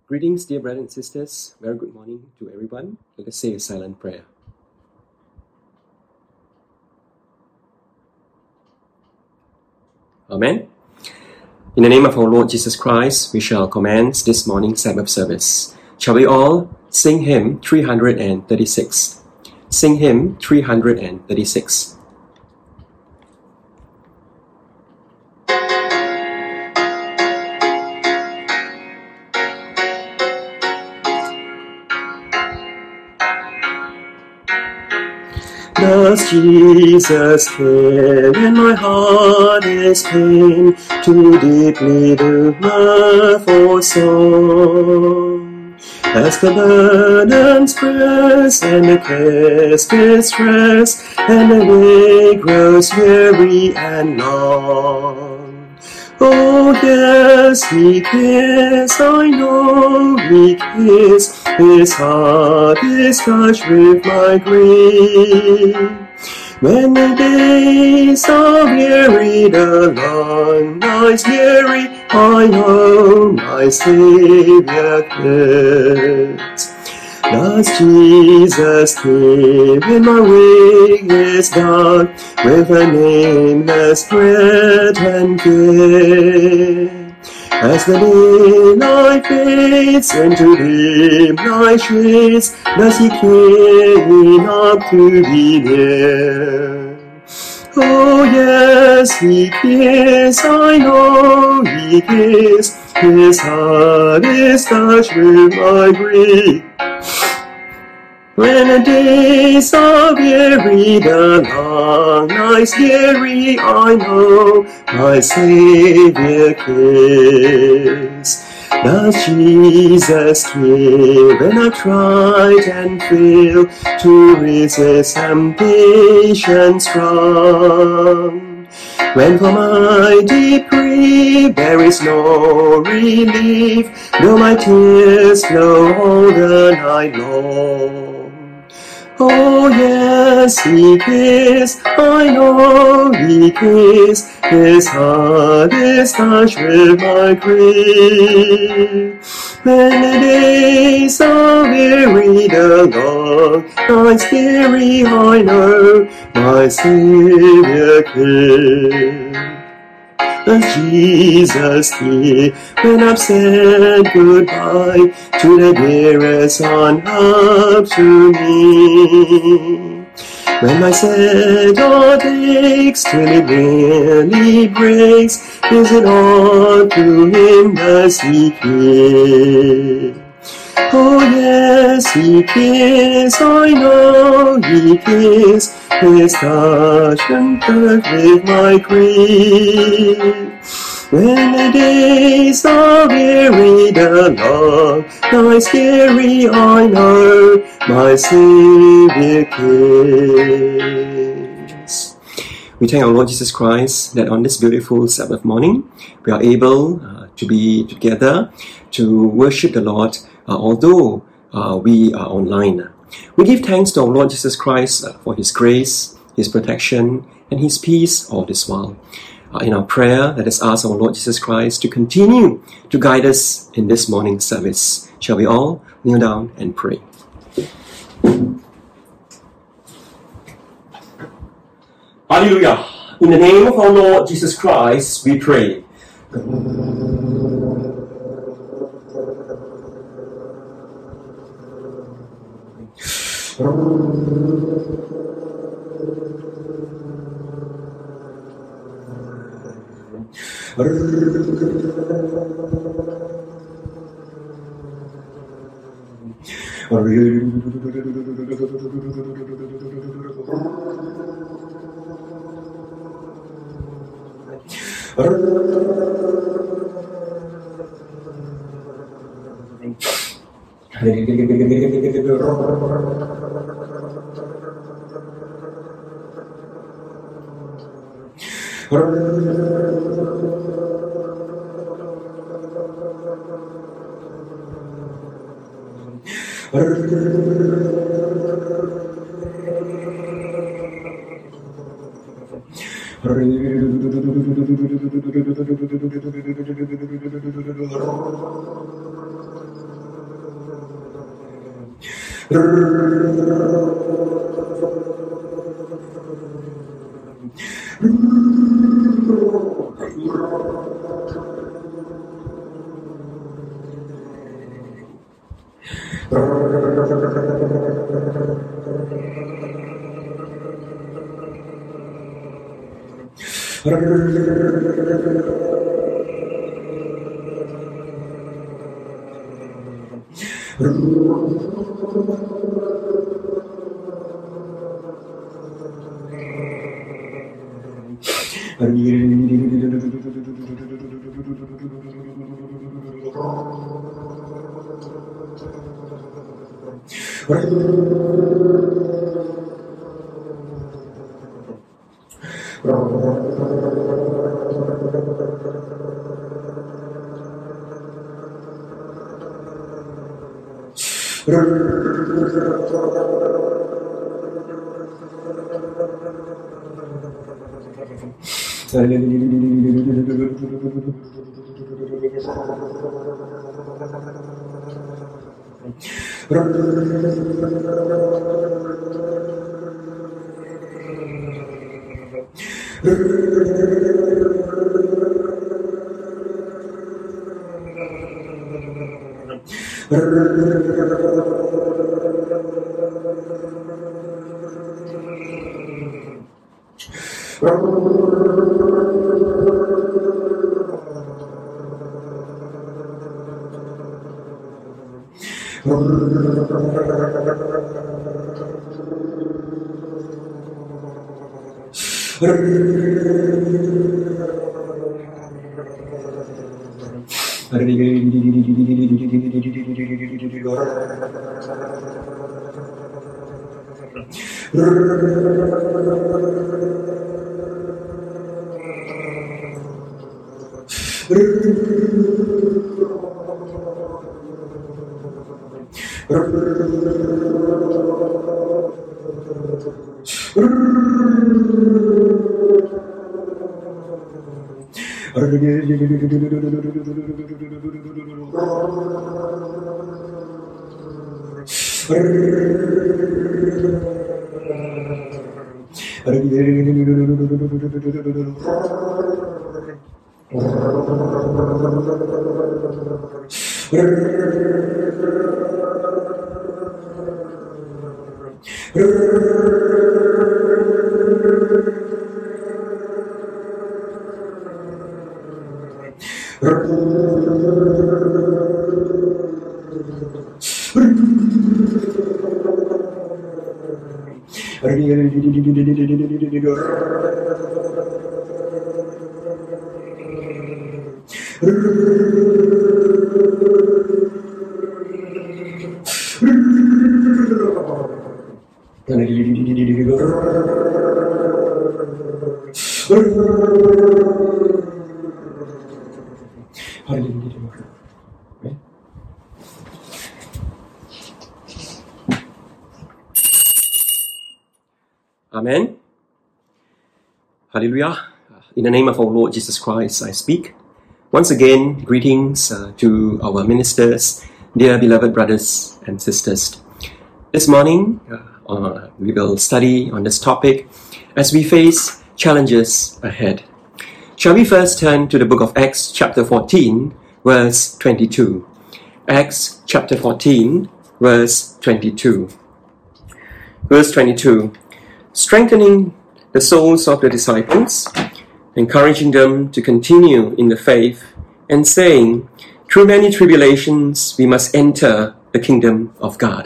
Greetings, dear brothers and sisters. Very good morning to everyone. Let us say a silent prayer. Amen. In the name of our Lord Jesus Christ, we shall commence this morning's Sabbath service. Shall we all sing hymn 336? Sing hymn 336. Does Jesus care when my heart is pain, too deeply to mirthful song? As the burdens press and the cares distress, and the way grows weary and long. Oh yes, he cares, I know he cares. His heart is touched with my grief. When the days are weary, the long nights weary, I know my Savior cares. Does Jesus care when my way is dark, with a nameless dread and care? As the daylight fades into dim night shades, does he care enough to be near? Oh yes, he cares, I know he cares. His heart is touched with my grief. When the days are weary, the long nights weary, I know my Savior cares. Does Jesus care when I've tried and failed to resist temptation strong? When for my deep grief there is no relief, though my tears flow all the night long. Oh yes, he cares, I know he cares. His heart is touched with my grief. When the days are weary, the long nights weary, I know my Savior cares. Does Jesus care when I've said goodbye to the dearest on earth to me? When my sad heart aches till it nearly breaks, is it all to him does he care? Oh yes, he cares, I know he cares. His touch and touch with my grief. When the days are weary, the long nights weary, I know my Savior cares. We thank our Lord Jesus Christ that on this beautiful Sabbath morning, we are able to be together to worship the Lord, although we are online. We give thanks to our Lord Jesus Christ for His grace, His protection, and His peace all this while. In our prayer, let us ask our Lord Jesus Christ to continue to guide us in this morning's service. Shall we all kneel down and pray? Hallelujah! In the name of our Lord Jesus Christ, we pray. Amen. Hallelujah. In the name of our Lord Jesus Christ, I speak. Once again, greetings to our ministers, dear beloved brothers and sisters. This morning, we will study on this topic as we face challenges ahead. Shall we first turn to the book of Acts chapter 14, verse 22. Acts chapter 14, verse 22. Verse 22. Strengthening the souls of the disciples, encouraging them to continue in the faith, and saying, through many tribulations we must enter the kingdom of God.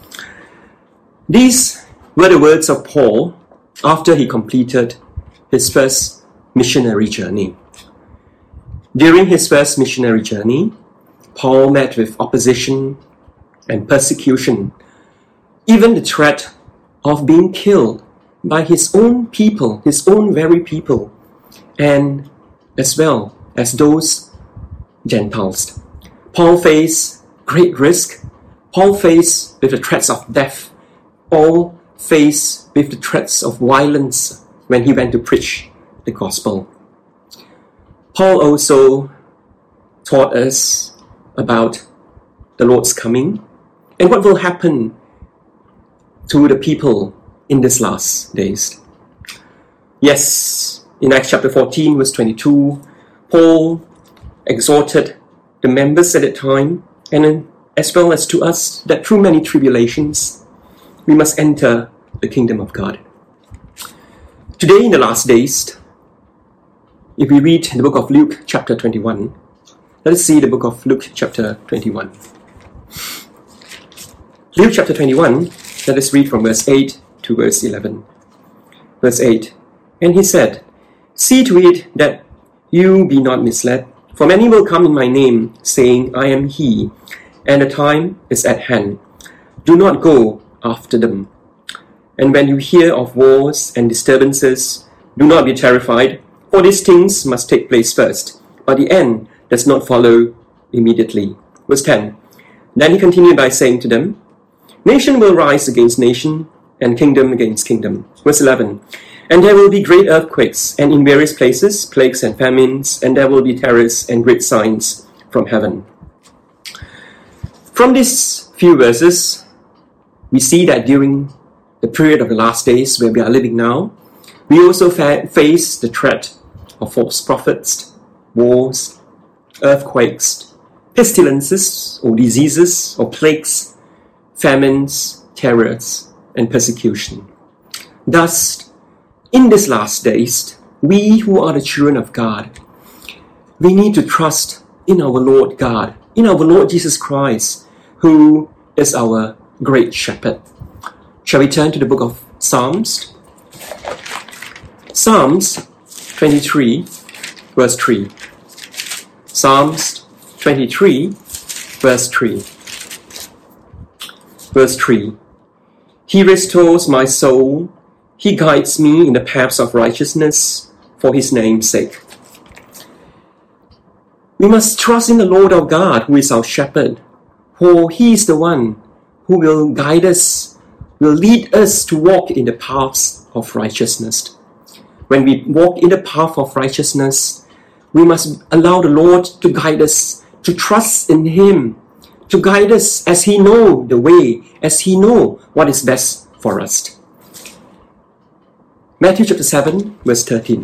These were the words of Paul after he completed his first missionary journey. During his first missionary journey, Paul met with opposition and persecution, even the threat of being killed by his own people, his own very people, and as well as those Gentiles. Paul faced great risk. Paul faced with the threats of death. Paul faced with the threats of violence when he went to preach the gospel. Paul also taught us about the Lord's coming and what will happen to the people in these last days. Yes, in Acts chapter 14, verse 22, Paul exhorted the members at that time, and as well as to us, that through many tribulations, we must enter the kingdom of God. Today, in the last days, if we read the book of Luke chapter 21, let us see the book of Luke chapter 21. Luke chapter 21, let us read from verse 8 to verse 11. Verse 8, and he said, see to it that you be not misled, for many will come in my name, saying, I am he, and the time is at hand. Do not go after them. And when you hear of wars and disturbances, do not be terrified, for these things must take place first, but the end does not follow immediately. Verse 10, then he continued by saying to them, nation will rise against nation, and kingdom against kingdom. Verse 11, and there will be great earthquakes, and in various places plagues and famines, and there will be terrors and great signs from heaven. From these few verses, we see that during the period of the last days where we are living now, we also face the threat of false prophets, wars, earthquakes, pestilences or diseases or plagues, famines, terrors, and persecution. Thus, in these last days, we who are the children of God, we need to trust in our Lord God, in our Lord Jesus Christ, who is our great shepherd. Shall we turn to the book of Psalms? Psalms 23, verse 3. Psalms 23, verse 3. Verse 3. He restores my soul. He guides me in the paths of righteousness for his name's sake. We must trust in the Lord our God, who is our shepherd, for he is the one who will guide us, will lead us to walk in the paths of righteousness. When we walk in the path of righteousness, we must allow the Lord to guide us, to trust in him, to guide us as he knows the way, as he knows what is best for us. Matthew chapter 7, verse 13.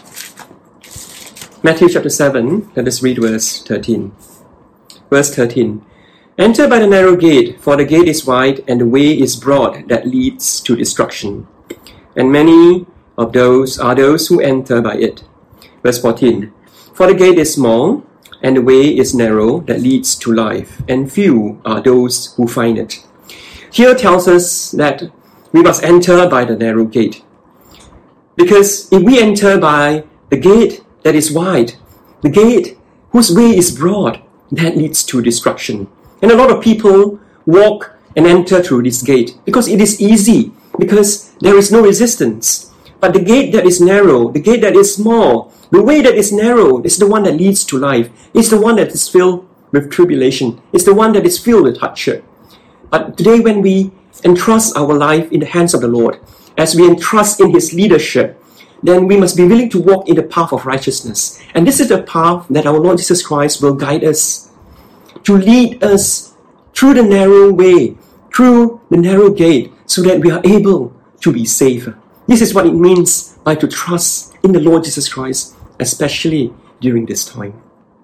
Matthew chapter 7, let us read verse 13. Verse 13. Enter by the narrow gate, for the gate is wide and the way is broad that leads to destruction. And many of those are those who enter by it. Verse 14. For the gate is small and the way is narrow that leads to life, and few are those who find it. Here tells us that we must enter by the narrow gate. Because if we enter by the gate that is wide, the gate whose way is broad, that leads to destruction. And a lot of people walk and enter through this gate because it is easy, because there is no resistance. But the gate that is narrow, the gate that is small, the way that is narrow is the one that leads to life. It's the one that is filled with tribulation. It's the one that is filled with hardship. But today when we entrust our life in the hands of the Lord, as we entrust in his leadership, then we must be willing to walk in the path of righteousness. And this is the path that our Lord Jesus Christ will guide us, to lead us through the narrow way, through the narrow gate, so that we are able to be saved. This is what it means by to trust in the Lord Jesus Christ, especially during this time.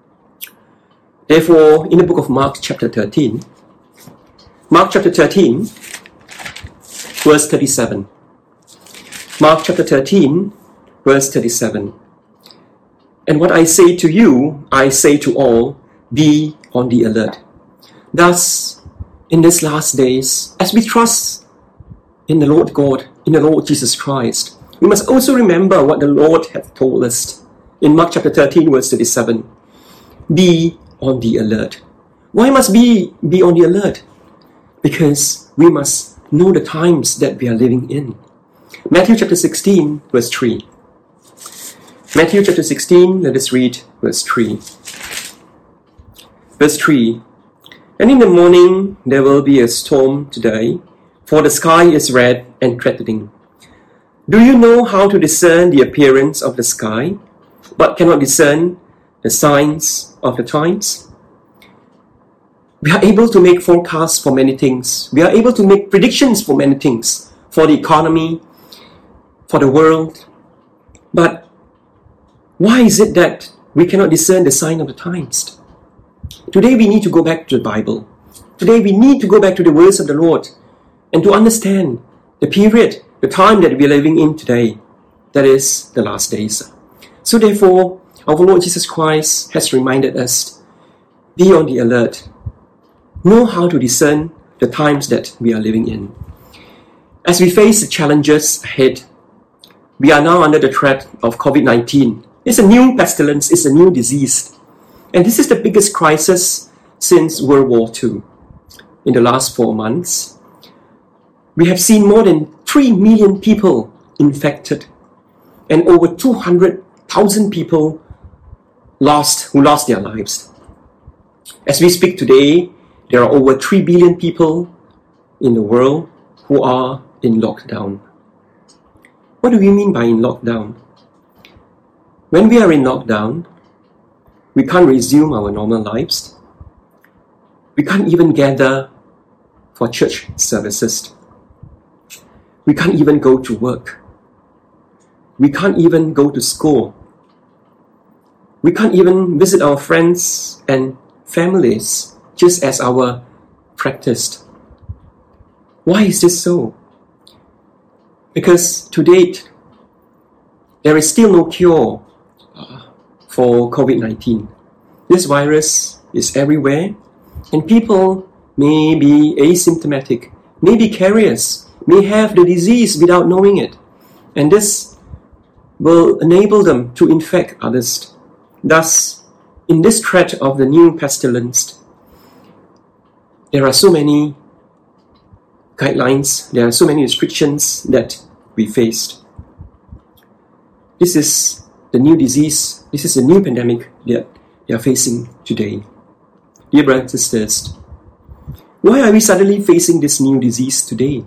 Therefore, in the book of Mark chapter 13, Mark chapter 13, verse 37. Mark chapter 13, verse 37. And what I say to you, I say to all, be on the alert. Thus, in these last days, as we trust in the Lord God, in the Lord Jesus Christ, we must also remember what the Lord hath told us in Mark chapter 13, verse 37. Be on the alert. Why must we be on the alert? Because we must know the times that we are living in. Matthew chapter 16, verse 3. Matthew chapter 16, let us read verse 3. Verse 3. And in the morning there will be a storm today, for the sky is red and threatening. Do you know how to discern the appearance of the sky, but cannot discern the signs of the times? We are able to make forecasts for many things. We are able to make predictions for many things, for the economy, for the world. But why is it that we cannot discern the sign of the times? Today we need to go back to the Bible. Today we need to go back to the words of the Lord and to understand the period, the time that we are living in today, that is the last days. So therefore, our Lord Jesus Christ has reminded us, be on the alert. Know how to discern the times that we are living in. As we face the challenges ahead, we are now under the threat of COVID-19. It's a new pestilence, it's a new disease. And this is the biggest crisis since World War II. In the last 4 months, we have seen more than 3 million people infected and over 200,000 people who lost their lives. As we speak today, there are over 3 billion people in the world who are in lockdown. What do we mean by in lockdown? When we are in lockdown, we can't resume our normal lives. We can't even gather for church services. We can't even go to work. We can't even go to school. We can't even visit our friends and families just as our practiced. Why is this so? Because to date, there is still no cure for COVID-19. This virus is everywhere, and people may be asymptomatic, may be carriers, may have the disease without knowing it. And this will enable them to infect others. Thus, in this threat of the new pestilence, there are so many guidelines, there are so many restrictions that we faced. This is the new disease, this is the new pandemic that we are facing today. Dear brothers and sisters, why are we suddenly facing this new disease today?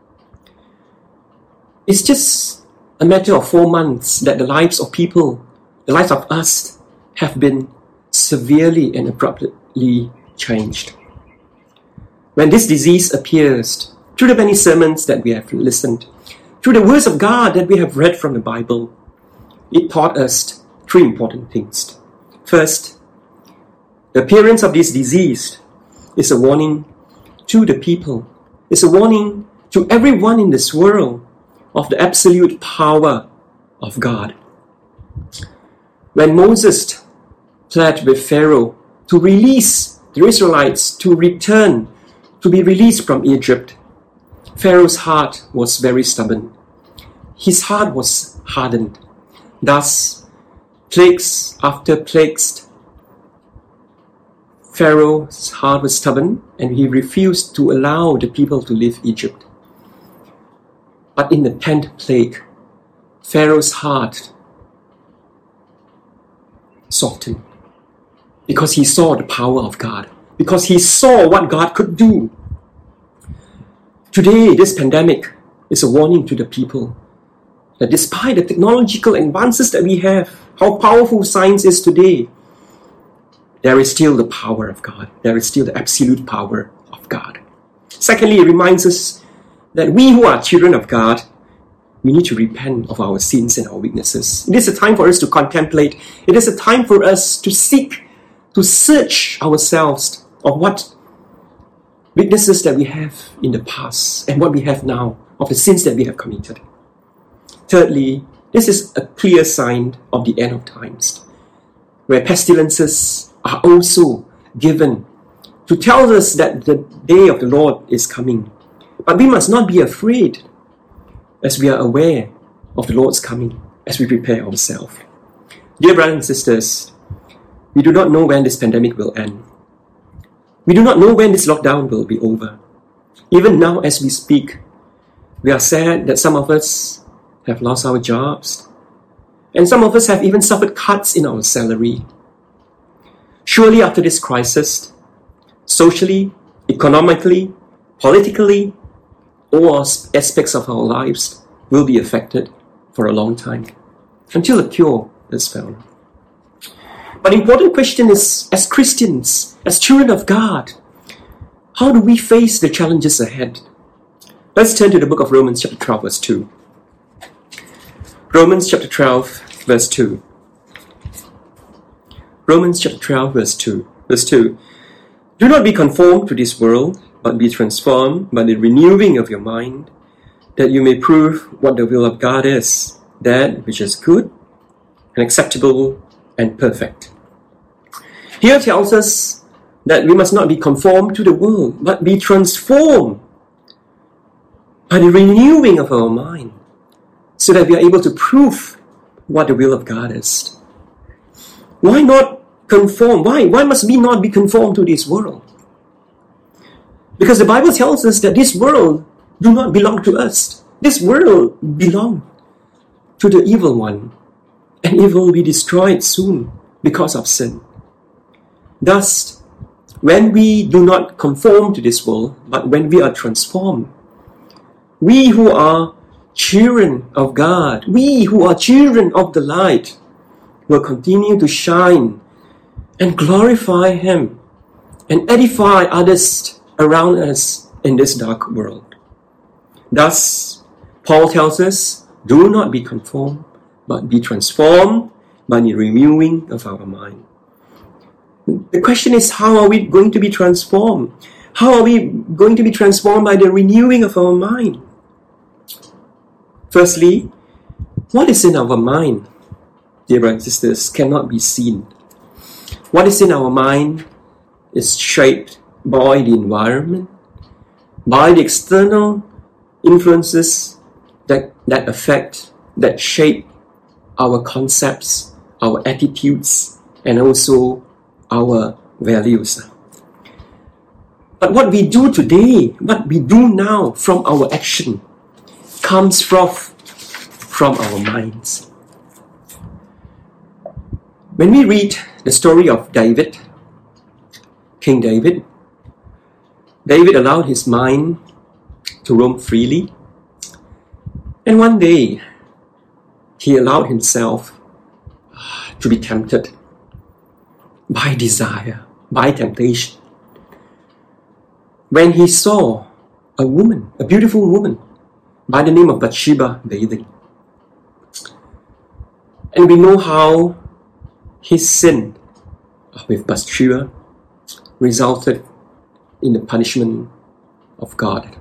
It's just a matter of 4 months that the lives of people, the lives of us, have been severely and abruptly changed. When this disease appears, through the many sermons that we have listened, through the words of God that we have read from the Bible, it taught us 3 important things. First, the appearance of this disease is a warning to the people. It's a warning to everyone in this world of the absolute power of God. When Moses pled with Pharaoh to release the Israelites to return, to be released from Egypt, Pharaoh's heart was very stubborn. His heart was hardened. Thus, plagues after plagues, Pharaoh's heart was stubborn and he refused to allow the people to leave Egypt. But in the 10th plague, Pharaoh's heart softened because he saw the power of God, because he saw what God could do. Today, this pandemic is a warning to the people that despite the technological advances that we have, how powerful science is today, there is still the power of God. There is still the absolute power of God. Secondly, it reminds us that we who are children of God, we need to repent of our sins and our weaknesses. It is a time for us to contemplate. It is a time for us to seek, to search ourselves of what weaknesses that we have in the past and what we have now, of the sins that we have committed. Thirdly, this is a clear sign of the end of times, where pestilences are also given to tell us that the day of the Lord is coming. But we must not be afraid as we are aware of the Lord's coming, as we prepare ourselves. Dear brothers and sisters, we do not know when this pandemic will end. We do not know when this lockdown will be over. Even now as we speak, we are sad that some of us have lost our jobs, and some of us have even suffered cuts in our salary. Surely after this crisis, socially, economically, politically, all aspects of our lives will be affected for a long time, until a cure is found. But the important question is, as Christians, as children of God, How do we face the challenges ahead? Let's turn to the book of Romans chapter 12 verse 2. Romans chapter 12 verse 2. Romans chapter 12 verse 2. Verse 2. Do not be conformed to this world, but be transformed by the renewing of your mind, that you may prove what the will of God is, that which is good and acceptable and perfect. Here tells us that we must not be conformed to the world, but be transformed by the renewing of our mind, so that we are able to prove what the will of God is. Why not conform? Why must we not be conformed to this world? Because the Bible tells us that this world do not belong to us. This world belongs to the evil one, and it will be destroyed soon because of sin. Thus, when we do not conform to this world, but when we are transformed, we who are children of God, we who are children of the light, will continue to shine and glorify Him and edify others around us in this dark world. Thus, Paul tells us, do not be conformed, but be transformed by the renewing of our mind. The question is, how are we going to be transformed? How are we going to be transformed by the renewing of our mind? Firstly, what is in our mind, dear brothers and sisters, cannot be seen. What is in our mind is shaped by the environment, by the external influences that affect, that shape our concepts, our attitudes, and also our values. But what we do today, what we do now from our action, comes from our minds. When we read the story of David, King David, David allowed his mind to roam freely. And one day, he allowed himself to be tempted by desire, by temptation. When he saw a woman, a beautiful woman, by the name of Bathsheba bathing. And we know how his sin with Bathsheba resulted in the punishment of God.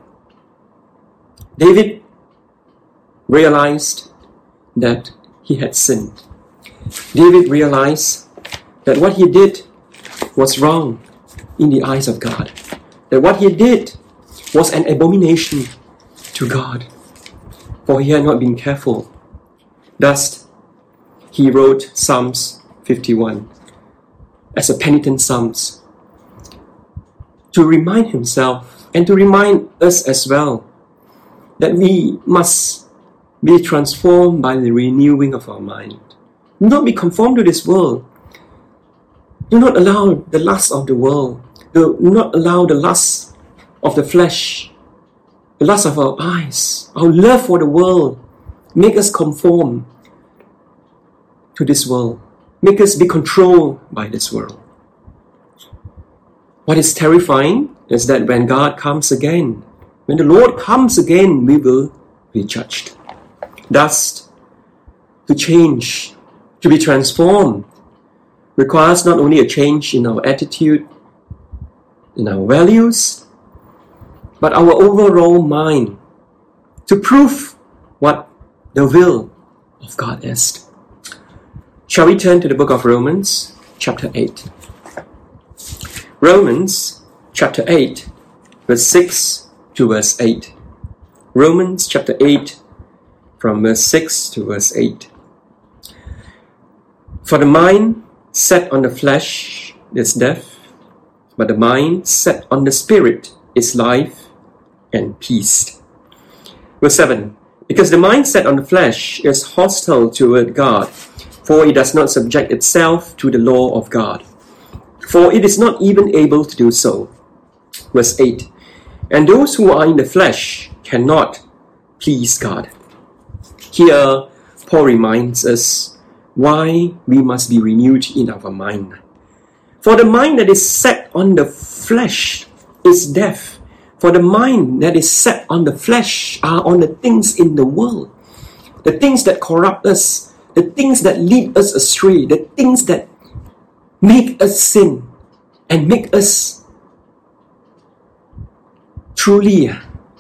David realized that he had sinned. David realized that what he did was wrong in the eyes of God. That what he did was an abomination to God, for he had not been careful. Thus, he wrote Psalms 51 as a penitent psalms to remind himself and to remind us as well that we must be transformed by the renewing of our mind. Do not be conformed to this world. Do not allow the lust of the world. Do not allow the lust of the flesh, the lust of our eyes, our love for the world, make us conform to this world. Make us be controlled by this world. What is terrifying is that when God comes again, when the Lord comes again, we will be judged. Thus, to change, to be transformed, requires not only a change in our attitude, in our values, but our overall mind to prove what the will of God is. Shall we turn to the book of Romans, chapter 8? Romans, chapter 8, verse 6 to verse 8. Romans, chapter 8, from verse 6 to verse 8. For the mind set on the flesh is death, but the mind set on the spirit is life and peace. Verse 7. Because the mind set on the flesh is hostile toward God, for it does not subject itself to the law of God, for it is not even able to do so. Verse 8. And those who are in the flesh cannot please God. Here, Paul reminds us why we must be renewed in our mind. For the mind that is set on the flesh is death. For the mind that is set on the flesh are on the things in the world, the things that corrupt us, the things that lead us astray, the things that make us sin and make us truly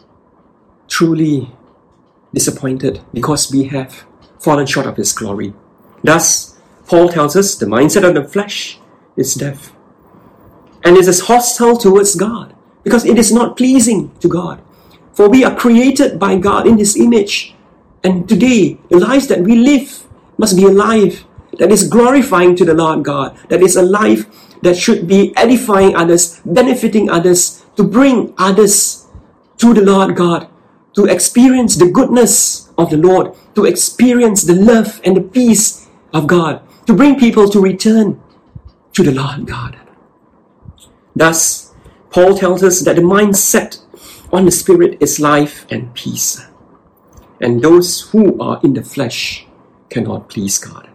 disappointed because we have fallen short of His glory. Thus, Paul tells us the mindset of the flesh is death. And it is hostile towards God because it is not pleasing to God. For we are created by God in His image. And today, the lives that we live must be a life that is glorifying to the Lord God, that is a life that should be edifying others, benefiting others, to bring others to the Lord God, to experience the goodness of the Lord, to experience the love and the peace of God, to bring people to return to the Lord God. Thus, Paul tells us that the mindset on the Spirit is life and peace. And those who are in the flesh cannot please God.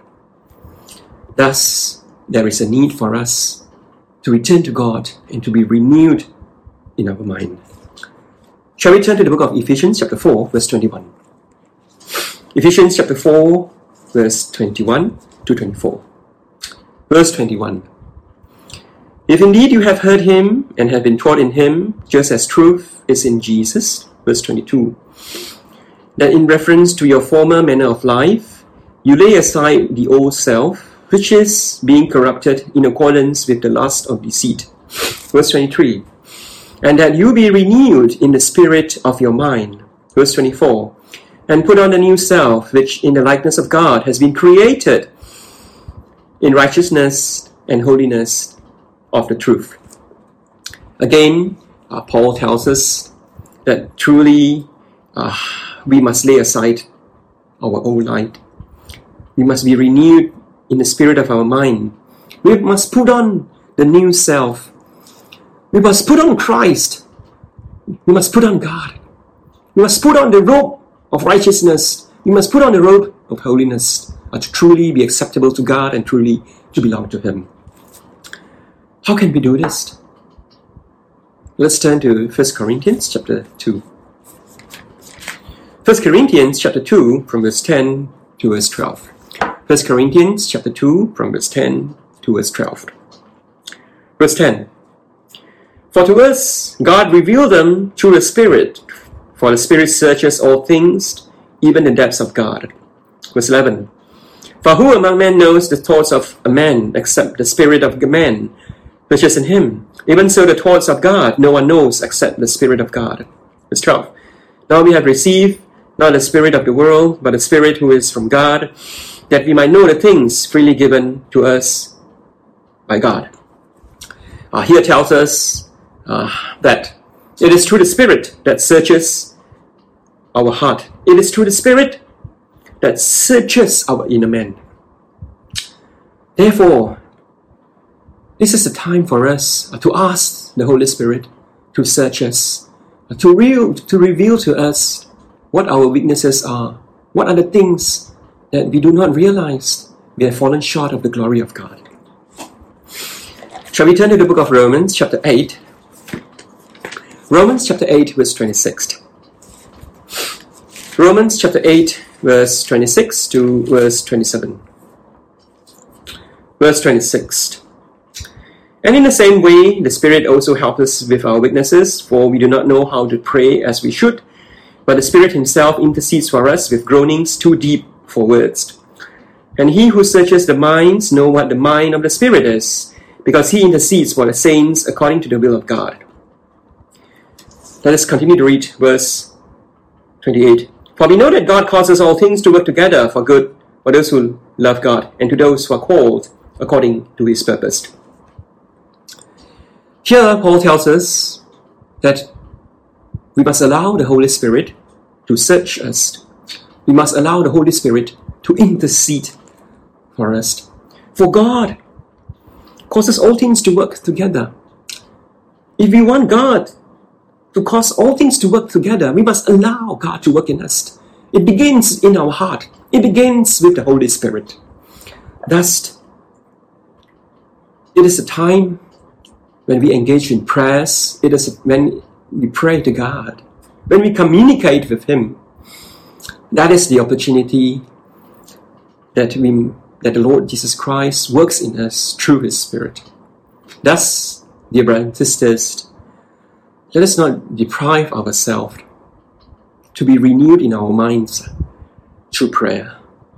Thus, there is a need for us to return to God and to be renewed in our mind. Shall we turn to the book of Ephesians chapter 4, verse 21? Ephesians chapter 4, verse 21 to 24. Verse 21. If indeed you have heard Him and have been taught in Him, just as truth is in Jesus, verse 22, that in reference to your former manner of life, you lay aside the old self, which is being corrupted in accordance with the lust of deceit. Verse 23, and that you be renewed in the spirit of your mind. Verse 24, and put on the new self, which in the likeness of God has been created in righteousness and holiness of the truth. Again, Paul tells us that truly we must lay aside our old life. We must be renewed in the spirit of our mind. We must put on the new self. We must put on Christ. We must put on God. We must put on the robe of righteousness. We must put on the robe of holiness to truly be acceptable to God and truly to belong to Him. How can we do this? Let's turn to 1 Corinthians chapter 2. 1 Corinthians chapter 2 from verse 10 to verse 12. 1 Corinthians chapter 2 from verse 10 to verse 12. Verse 10. For to us God revealed them through the Spirit, for the Spirit searches all things, even the depths of God. Verse 11. For who among men knows the thoughts of a man except the spirit of a man which is in him? Even so the thoughts of God no one knows except the Spirit of God. Verse 12. Now we have received not the spirit of the world, but the Spirit who is from God, that we might know the things freely given to us by God. Here tells us that it is through the Spirit that searches our heart. It is through the Spirit that searches our inner man. Therefore, this is the time for us to ask the Holy Spirit to search us, to reveal to us what our weaknesses are, what are the things that we do not realize we have fallen short of the glory of God. Shall we turn to the book of Romans chapter 8? Romans chapter 8 verse 26. Romans chapter 8 verse 26 to verse 27. Verse 26. And in the same way, the Spirit also helps us with our weaknesses, for we do not know how to pray as we should, but the Spirit Himself intercedes for us with groanings too deep for words. And He who searches the minds knows what the mind of the Spirit is, because He intercedes for the saints according to the will of God. Let us continue to read verse 28. For we know that God causes all things to work together for good for those who love God and to those who are called according to His purpose. Here, Paul tells us that we must allow the Holy Spirit to search us. We must allow the Holy Spirit to intercede for us. For God causes all things to work together. If we want God to cause all things to work together, we must allow God to work in us. It begins in our heart. It begins with the Holy Spirit. Thus, it is a time when we engage in prayers, it is when we pray to God, when we communicate with Him. That is the opportunity that the Lord Jesus Christ works in us through His Spirit. Thus, dear brothers and sisters, let us not deprive ourselves to be renewed in our minds through prayer.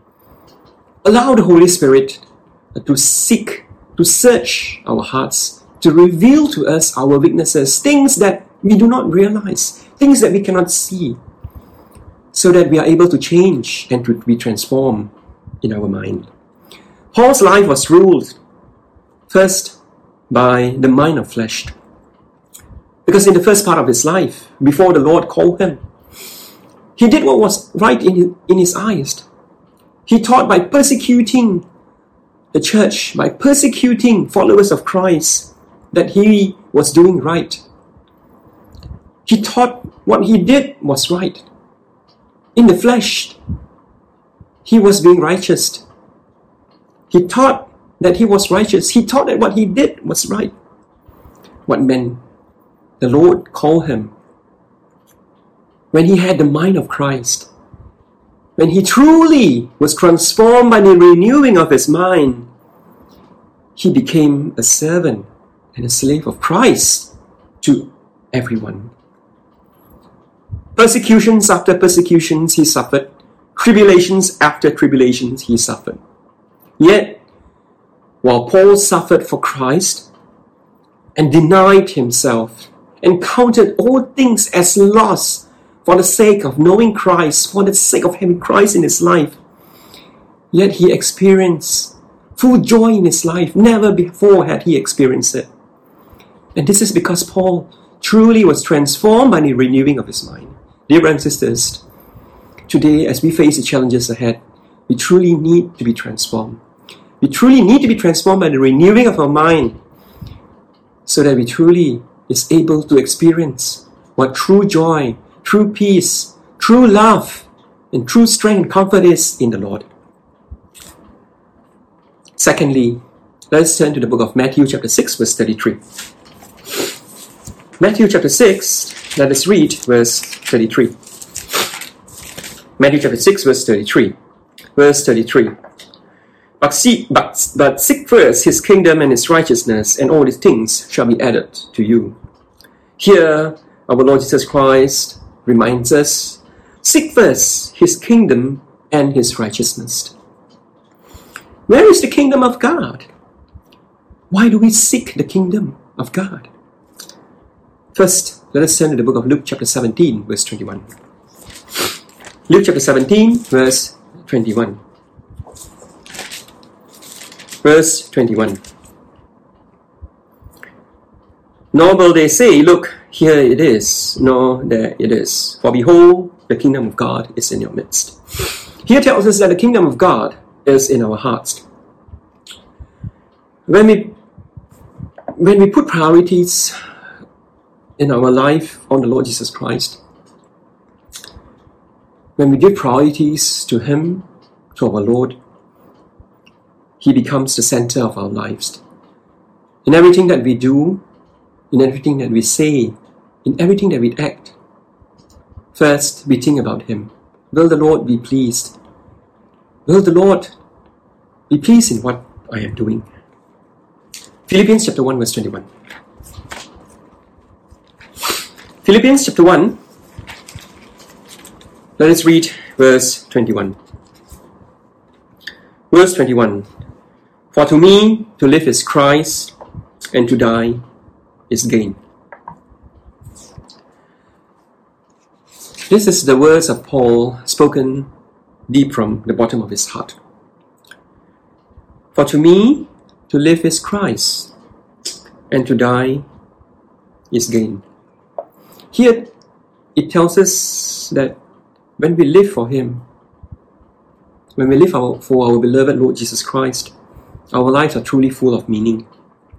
Allow the Holy Spirit to search our hearts, to reveal to us our weaknesses, things that we do not realize, things that we cannot see, so that we are able to change and to be transformed in our mind. Paul's life was ruled first by the mind of flesh. Because in the first part of his life, before the Lord called him, he did what was right in his eyes. He taught by persecuting the church, by persecuting followers of Christ, that he was doing right. He taught what he did was right. In the flesh, he was being righteous. He taught that he was righteous. He taught that what he did was right. What meant the Lord called him when he had the mind of Christ, when he truly was transformed by the renewing of his mind, he became a servant and a slave of Christ to everyone. Persecutions after persecutions he suffered, tribulations after tribulations he suffered. Yet, while Paul suffered for Christ and denied himself and counted all things as loss for the sake of knowing Christ, for the sake of having Christ in his life, yet he experienced full joy in his life. Never before had he experienced it. And this is because Paul truly was transformed by the renewing of his mind. Dear brothers and sisters, today as we face the challenges ahead, we truly need to be transformed. We truly need to be transformed by the renewing of our mind, so that we truly is able to experience what true joy, true peace, true love, and true strength and comfort is in the Lord. Secondly, let us turn to the book of Matthew chapter 6, verse 33. Matthew chapter 6, let us read verse 33. Matthew chapter 6, verse 33. Verse 33. But seek first his kingdom and his righteousness, and all these things shall be added to you. Here, our Lord Jesus Christ reminds us, seek first his kingdom and his righteousness. Where is the kingdom of God? Why do we seek the kingdom of God? First, let us turn to the book of Luke chapter 17, verse 21. Luke chapter 17, verse 21. Verse 21. Nor will they say, look, here it is, nor there it is. For behold, the kingdom of God is in your midst. Here tells us that the kingdom of God is in our hearts. When we put priorities in our life on the Lord Jesus Christ, when we give priorities to Him, to our Lord, He becomes the center of our lives. In everything that we do, in everything that we say, in everything that we act, first we think about Him. Will the Lord be pleased? Will the Lord be pleased in what I am doing? Philippians chapter 1, verse 21. Philippians chapter 1, let us read verse 21. Verse 21. For to me, to live is Christ, and to die is gain. This is the words of Paul spoken deep from the bottom of his heart. For to me, to live is Christ, and to die is gain. Here, it tells us that when we live for Him, when we live for our beloved Lord Jesus Christ, our lives are truly full of meaning.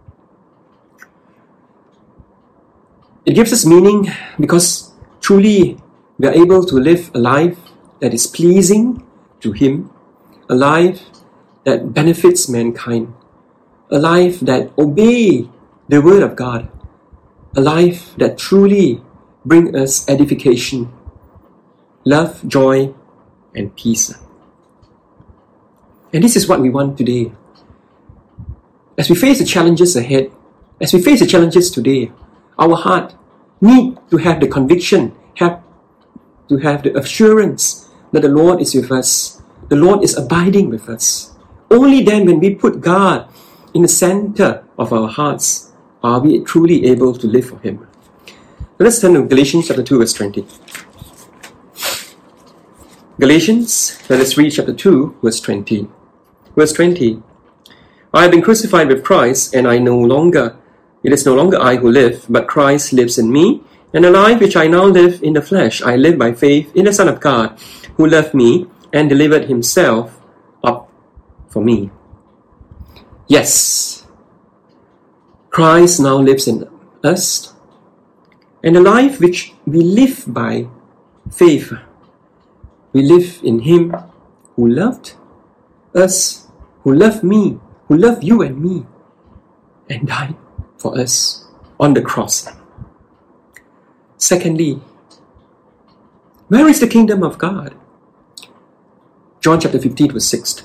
It gives us meaning because truly we are able to live a life that is pleasing to Him, a life that benefits mankind, a life that obeys the Word of God, a life that truly brings us edification, love, joy, and peace. And this is what we want today. As we face the challenges ahead, as we face the challenges today, our heart need to have the conviction, have the assurance that the Lord is with us. The Lord is abiding with us. Only then, when we put God in the center of our hearts, are we truly able to live for Him. Let's turn to Galatians chapter 2, verse 20. Galatians, let us read chapter 2, verse 20. Verse 20. I have been crucified with Christ, and it is no longer I who live, but Christ lives in me. And the life which I now live in the flesh, I live by faith in the Son of God, who loved me and delivered Himself up for me. Yes, Christ now lives in us, and the life which we live by faith, we live in Him who loved us, who loved me, who loved you and me, and died for us on the cross. Secondly, where is the kingdom of God? John chapter 15, verse 6.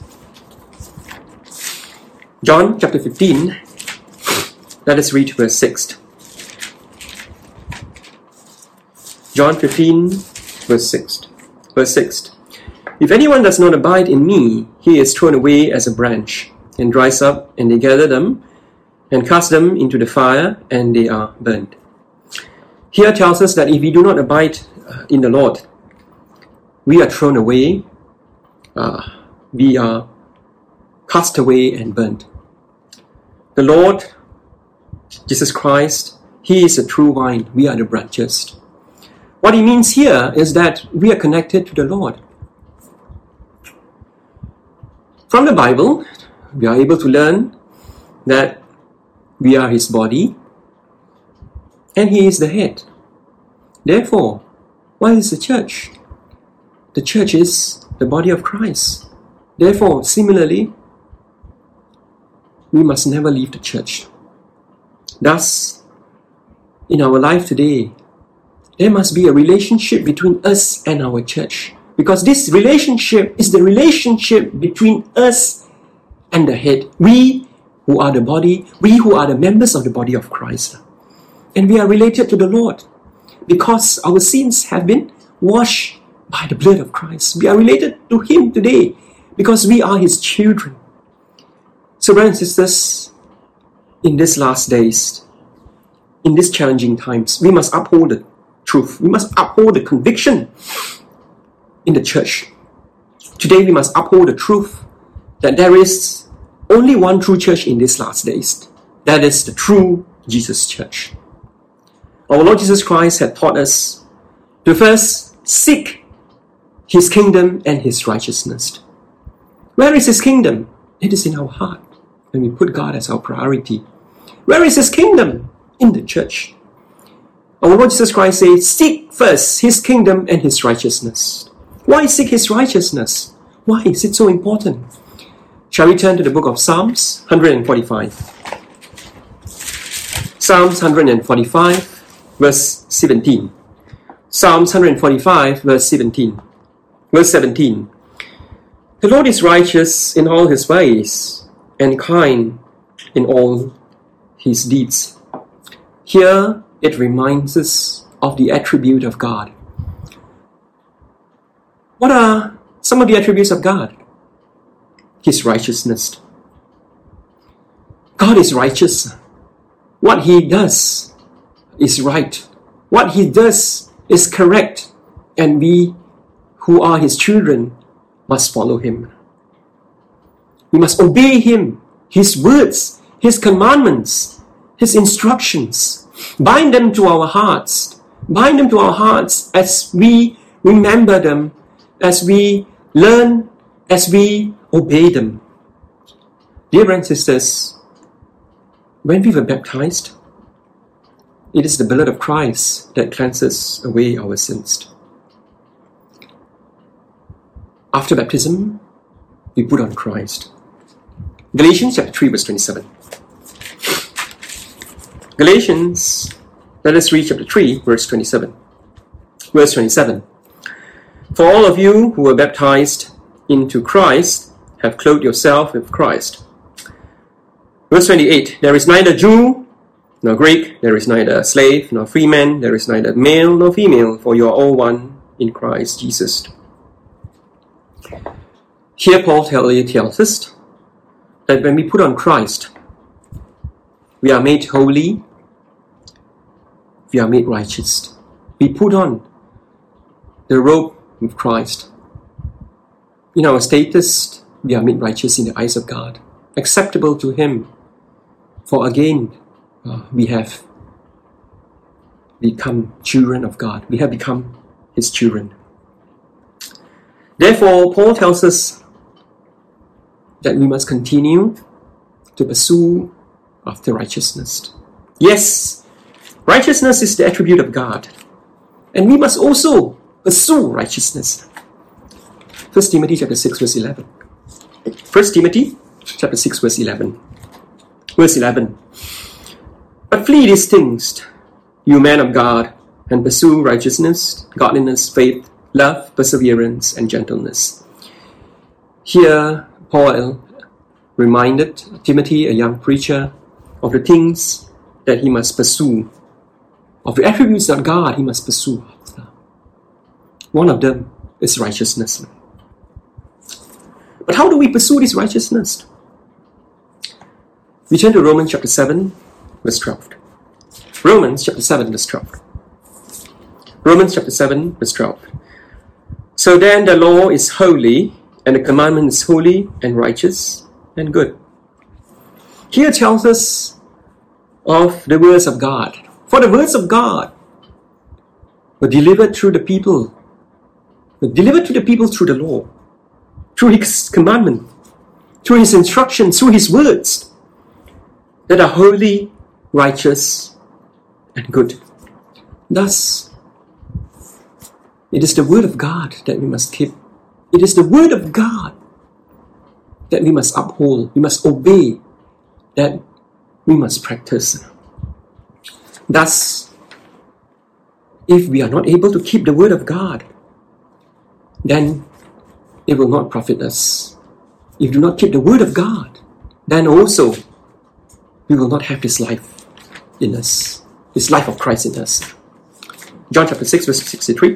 John chapter 15, let us read verse 6. John 15, verse 6. Verse 6. If anyone does not abide in me, he is thrown away as a branch, and dries up, and they gather them, and cast them into the fire, and they are burned. Here tells us that if we do not abide in the Lord, we are thrown away, we are cast away and burned. The Lord, Jesus Christ, He is the true vine, we are the branches. What He means here is that we are connected to the Lord. From the Bible, we are able to learn that we are His body, and He is the head. Therefore, what is the church? The church is the body of Christ. Therefore, similarly, we must never leave the church. Thus, in our life today, there must be a relationship between us and our church. Because this relationship is the relationship between us and the head. We who are the body, we who are the members of the body of Christ. And we are related to the Lord because our sins have been washed by the blood of Christ. We are related to Him today because we are His children. So, brothers and sisters, in these last days, in these challenging times, we must uphold the truth. We must uphold the conviction in the church. Today, we must uphold the truth that there is only one true church in these last days. That is the true Jesus Church. Our Lord Jesus Christ had taught us to first seek His kingdom and His righteousness. Where is His kingdom? It is in our heart when we put God as our priority. Where is His kingdom? In the church. Our Lord Jesus Christ says, seek first His kingdom and His righteousness. Why seek His righteousness? Why is it so important? Shall we turn to the book of Psalms 145? Psalms 145, verse 17. Psalms 145, verse 17. Verse 17. The Lord is righteous in all His ways, and kind in all His deeds. Here it reminds us of the attribute of God. What are some of the attributes of God? His righteousness. God is righteous. What He does is right. What He does is correct. And we who are His children must follow Him. We must obey Him, His words, His commandments, His instructions. Bind them to our hearts. Bind them to our hearts as we remember them, as we learn, as we obey them. Dear brothers and sisters, when we were baptized, it is the blood of Christ that cleanses away our sins. After baptism, we put on Christ. Galatians chapter 3, verse 27. Galatians, let us read chapter 3, verse 27. Verse 27. For all of you who were baptized into Christ have clothed yourself with Christ. Verse 28. There is neither Jew nor Greek, there is neither slave nor free man, there is neither male nor female, for you are all one in Christ Jesus. Here Paul tells us that when we put on Christ, we are made holy, we are made righteous. We put on the robe of Christ. In our status, we are made righteous in the eyes of God, acceptable to Him. For again, we have become children of God. We have become His children. Therefore, Paul tells us that we must continue to pursue after righteousness. Yes, righteousness is the attribute of God. And we must also pursue righteousness. 1 Timothy chapter 6 verse 11. 1 Timothy chapter 6 verse 11. Verse 11. But flee these things, you men of God, and pursue righteousness, godliness, faith, love, perseverance, and gentleness. Here, Paul reminded Timothy, a young preacher, of the things that he must pursue, of the attributes of God he must pursue. One of them is righteousness. But how do we pursue this righteousness? We turn to Romans chapter 7, verse 12. Romans chapter 7, verse 12. Romans chapter 7, verse 12. So then the law is holy, and the commandment is holy and righteous and good. Here tells us of the words of God. For the words of God were delivered through the people, through the law, through His commandment, through His instructions, through His words that are holy, righteous, and good. Thus, it is the word of God that we must keep. It is the word of God that we must uphold, we must obey, that we must practice. Thus, if we are not able to keep the word of God, then it will not profit us. If we do not keep the word of God, then also we will not have this life in us, this life of Christ in us. John chapter 6, verse 63.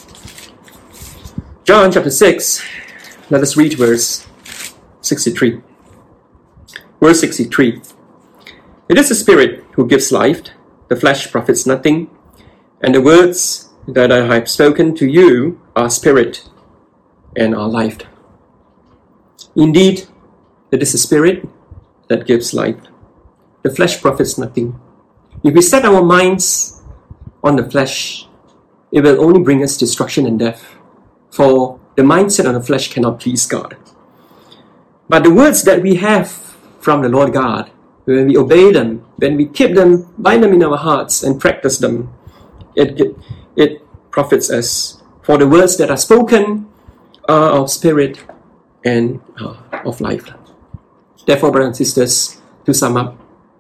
John chapter 6, let us read verse 63. Verse 63. It is the Spirit who gives life, the flesh profits nothing, and the words that I have spoken to you are spirit and are life. Indeed, it is the Spirit that gives life. The flesh profits nothing. If we set our minds on the flesh, it will only bring us destruction and death. For the mindset on the flesh cannot please God. But the words that we have from the Lord God, when we obey them, when we keep them, bind them in our hearts and practice them, it profits us. For the words that are spoken are of spirit and of life. Therefore, brothers and sisters, to sum up,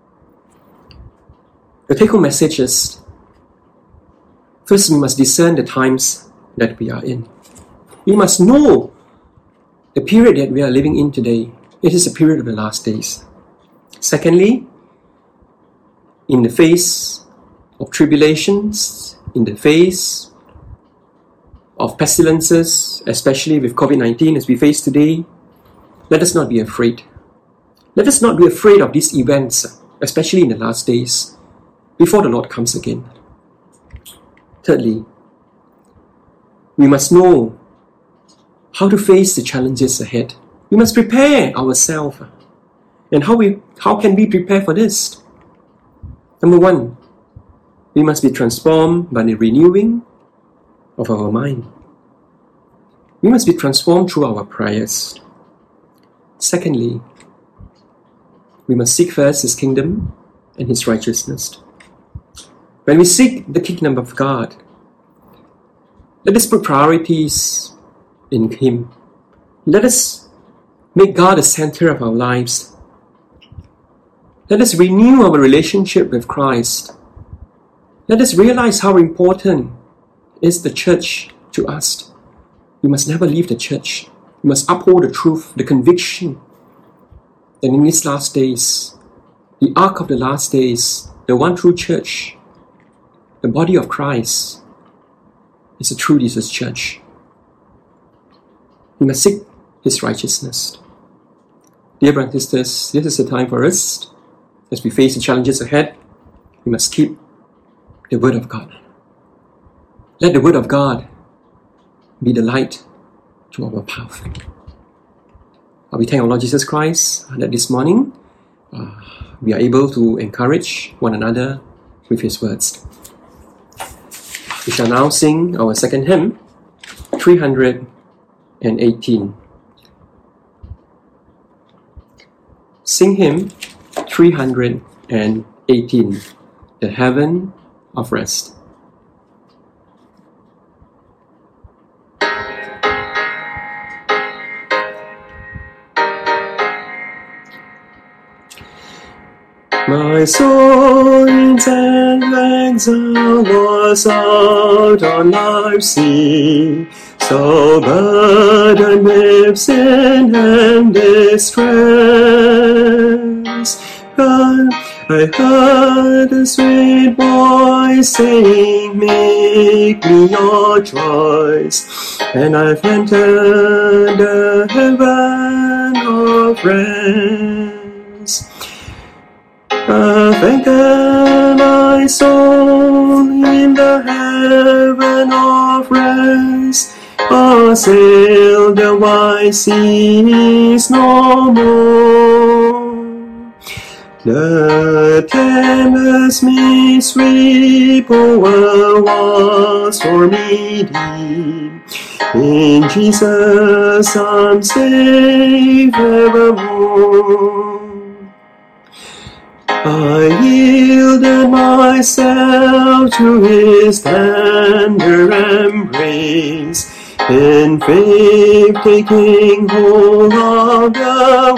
the take-home message is, first we must discern the times that we are in. We must know the period that we are living in today. It is a period of the last days. Secondly, in the face of tribulations, in the face of pestilences, especially with COVID-19 as we face today, let us not be afraid. Let us not be afraid of these events, especially in the last days, before the Lord comes again. Thirdly, we must know how to face the challenges ahead. We must prepare ourselves. And how can we prepare for this? Number one, we must be transformed by the renewing of our mind. We must be transformed through our prayers. Secondly, we must seek first His kingdom and His righteousness. When we seek the kingdom of God, let us put priorities in Him. Let us make God the center of our lives. Let us renew our relationship with Christ. Let us realize how important is the church to us. We must never leave the church. We must uphold the truth, the conviction that in these last days, the ark of the last days, the one true church, the body of Christ, is the true Jesus church. We must seek His righteousness. Dear brothers and sisters, this is the time for us. As we face the challenges ahead, we must keep the Word of God. Let the Word of God be the light to our path. We thank our Lord Jesus Christ that this morning we are able to encourage one another with His words. We shall now sing our second hymn, 318. Sing hymn 318, The Heaven of Rest. My soul in sad exile was out on life's sea, so burdened with sin and distress. But I heard a sweet voice saying, make me your choice, and I've entered the heaven of rest. Anchor my soul in the heaven of rest, sail the wide seas no more. The tempest may sweep over walls stormy deep. In Jesus I'm safe evermore. I yielded myself to His tender embrace, in faith taking hold of the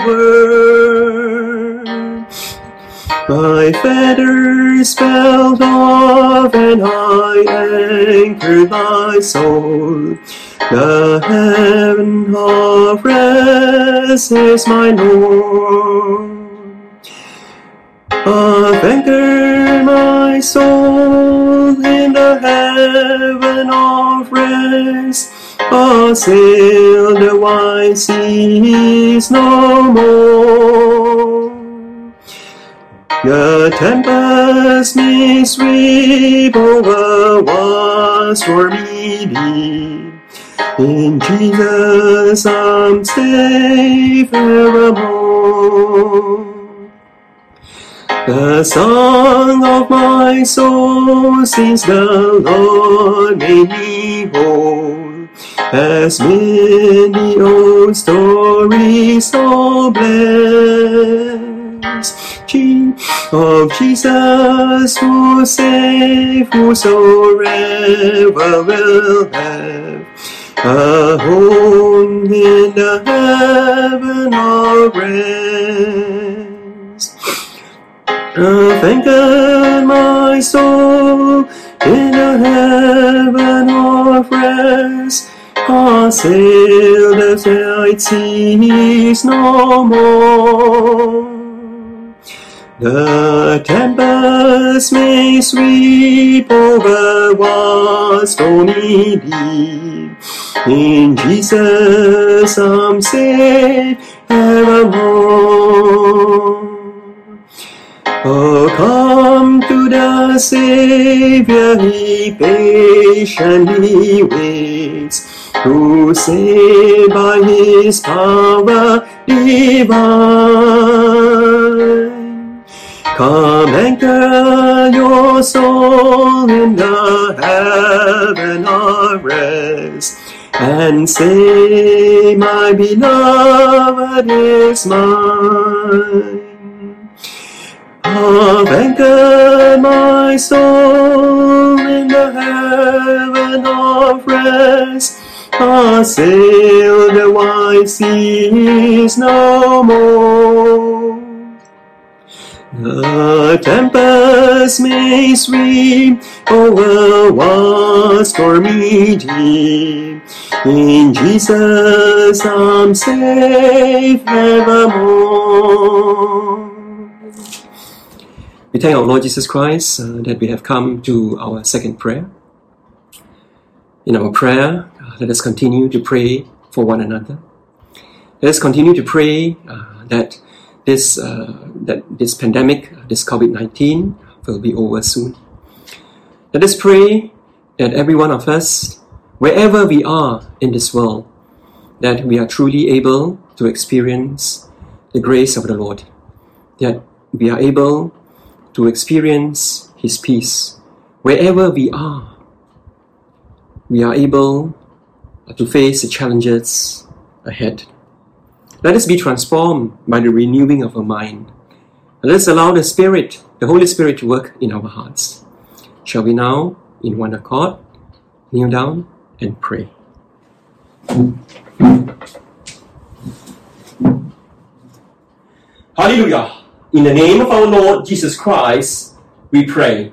Word. My fetters fell off and I anchored my soul. The heaven of rest is my Lord. I've anchored my soul in the heaven of rest. I'll sail the wide seas no more. The tempest may sweep over walls stormy deep. In Jesus I'm safe evermore. The song of my soul since the Lord made me whole has been the old story so blessed. Of Jesus who save whosoever will have a home in the heaven of rest. I've anchored my soul in the heaven of rest. I'll sail the wide seas no more. The tempest may sweep over walls stormy deep. In Jesus I'm safe evermore. Oh, come to the Savior, He patiently waits, who saved by His power divine. Come anchor your soul in the heaven of rest, and say, my beloved is mine. I've anchored my soul in the heaven of rest. I'll sail the wide seas no more. The tempest may sweep over what's stormy deep. In Jesus I'm safe evermore. We thank our Lord Jesus Christ that we have come to our second prayer. In our prayer, let us continue to pray for one another. Let us continue to pray that this pandemic, this COVID-19, will be over soon. Let us pray that every one of us, wherever we are in this world, that we are truly able to experience the grace of the Lord, that we are able to experience His peace. Wherever we are able to face the challenges ahead. Let us be transformed by the renewing of our mind. Let us allow the Holy Spirit to work in our hearts. Shall we now, in one accord, kneel down and pray? Hallelujah! In the name of our Lord Jesus Christ, we pray.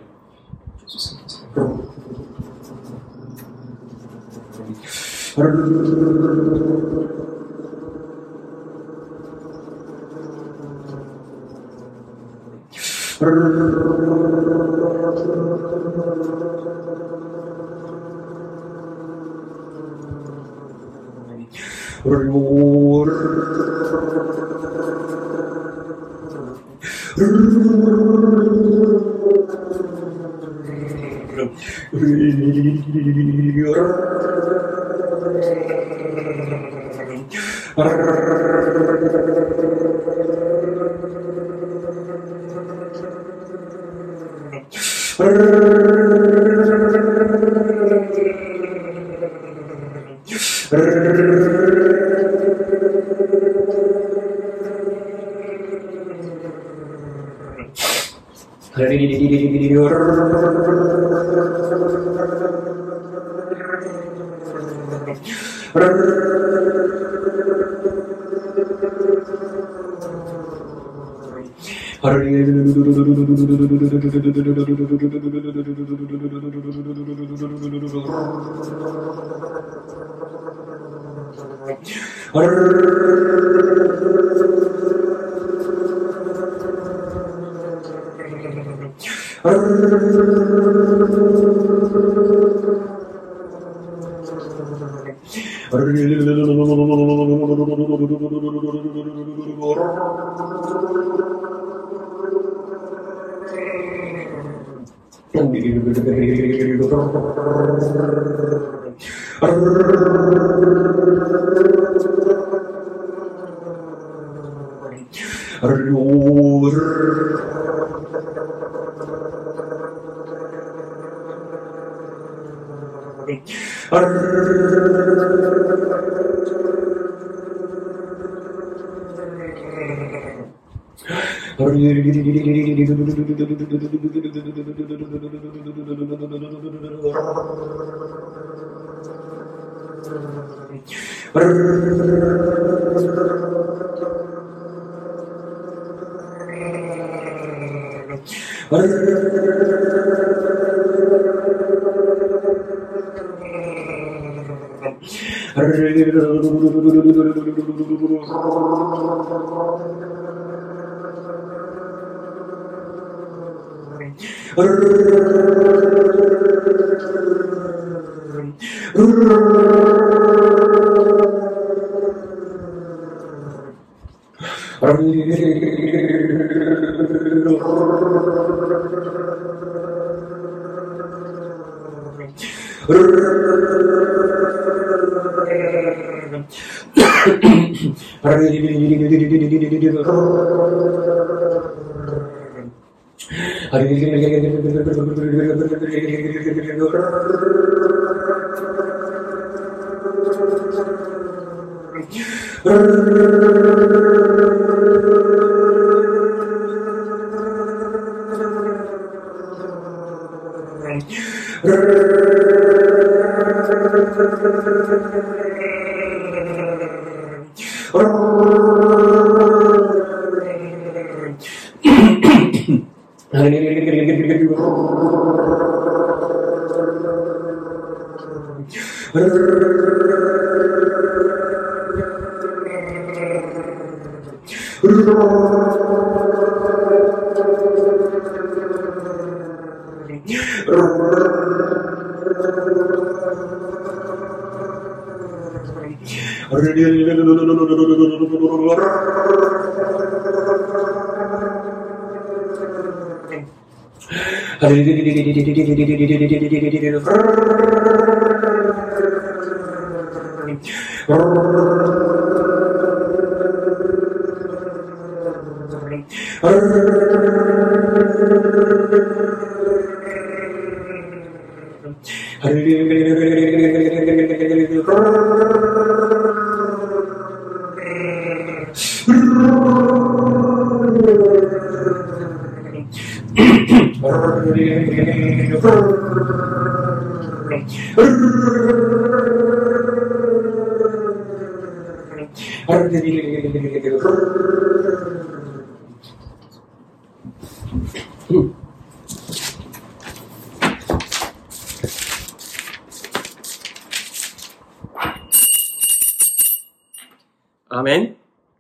Amen.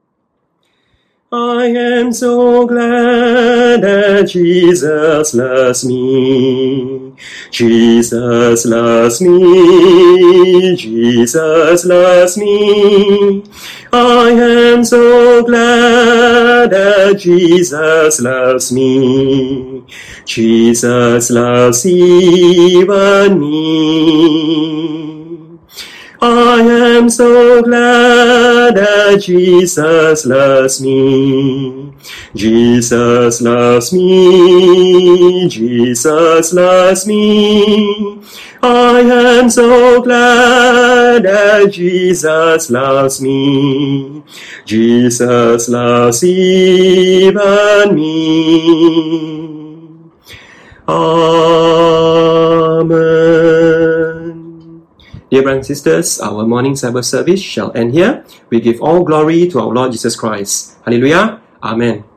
I am so glad that Jesus loves me. Jesus loves me. Jesus loves me. I am so glad that Jesus loves me. Jesus loves even me. I am so glad that Jesus loves me. Jesus loves me. Jesus loves me. I am so glad that Jesus loves me. Jesus loves even me. Amen. Dear brothers and sisters, our morning Sabbath service shall end here. We give all glory to our Lord Jesus Christ. Hallelujah. Amen.